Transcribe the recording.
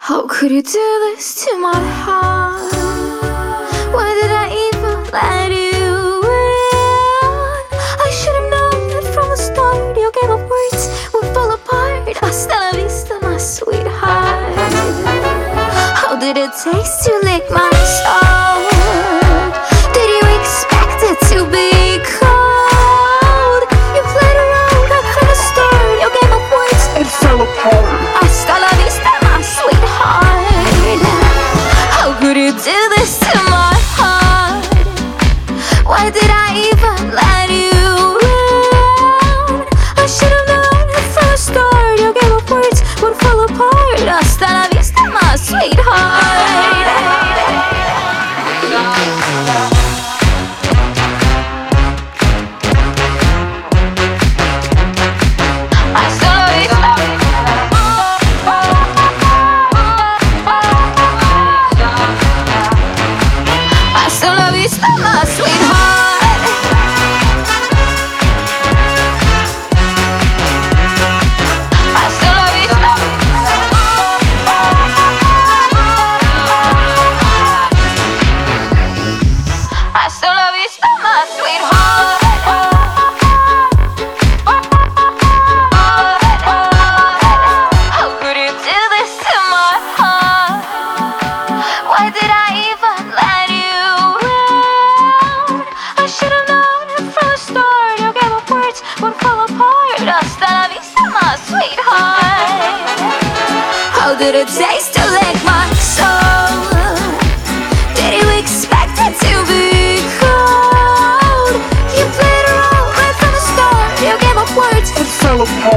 How could you do this to my heart? Why did I even let you in? I should have known that from the start. Your game of words would fall apart. Hasta la vista, my sweetheart. How did it taste to lick my soul? Did you expect it to be cold? You played around right from the start. Your game of words, it fell apart. Hasta la vista, my sweetheart. How could you do this to my heart? Why did I even let you in? I should have known it from the start. Your game of words would fall apart. Hasta la vista, my sweetheart. My sweetheart. Hasta la vista. Hasta la vista, my sweetheart. How could you do this to my heart? Why did I even let you in? I should have known it from the start. Your game of words would fall apart. Hasta la vista, my sweetheart. How did it taste to lick my soul? Did you expect it to be cold? You played around right from the start. Your game of words, it fell apart.